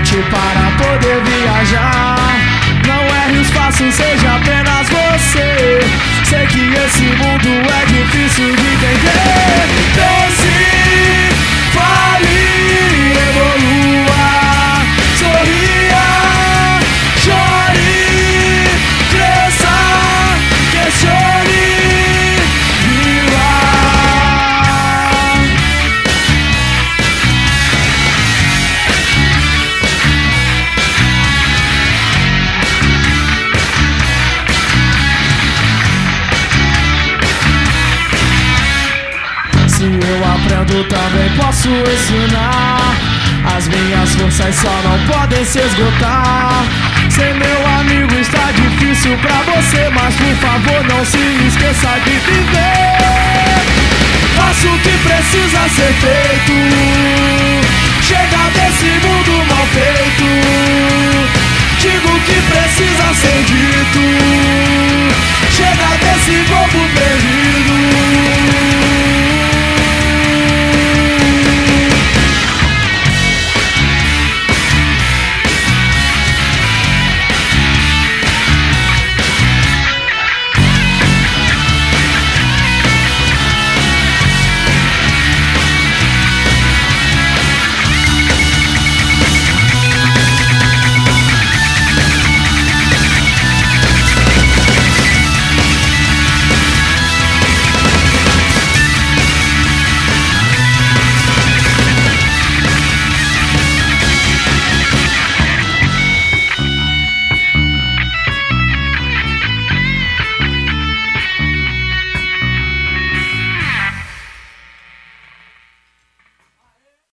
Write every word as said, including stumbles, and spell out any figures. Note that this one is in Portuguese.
mente para poder viajar. Não erre os passos, seja apenas você. Sei que esse mundo é difícil de entender. Pense, fale, evolua, sorria, chore, cresça, questione, viva. Se eu aprendo, também posso ensinar. As minhas forças só não podem se esgotar. Ser meu amigo está difícil pra você, mas por favor não se esqueça de viver. Faça o que precisa ser feito. Chega desse mundo mal feito. Diga o que precisa ser dito. Chega desse povo perdido.